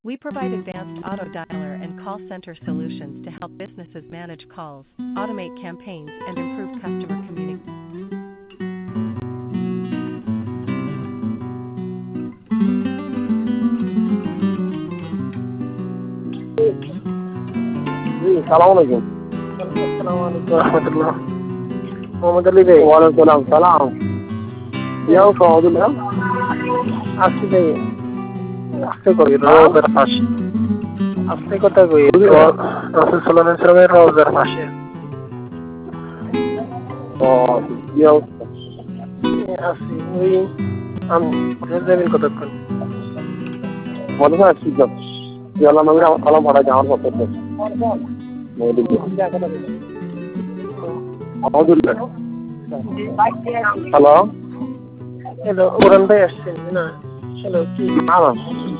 We provide advanced auto dialer and call center solutions to help businesses manage calls, automate campaigns, and improve customer communication. জি সালাম আলাইকুম। আসসালামু আলাইকুম রহমতুল্লাহ। মোহাম্মদ আলী ভাই, ওয়ালাইকুম সালাম। ইয়াও সহদুল্লাহ আসছি ভাই, আস্তে করি হ্যাঁ? রোজার পাশে, আস্তে কথা কই রাসূল সাল্লাল্লাহু আলাইহি ওয়াসাল্লামের রোজার পাশে ও ইয়াও আছি। ওই আমি যাবেন কতক্ষণ? মনে হয় ঠিক আছে। ইয়ালা নবীর সালাম পাঠাই আমার পক্ষে। আলহামদুলিল্লাহ। হ্যালো হ্যালো, ওরান ভাই আসছেন না? হ্যালো, কি না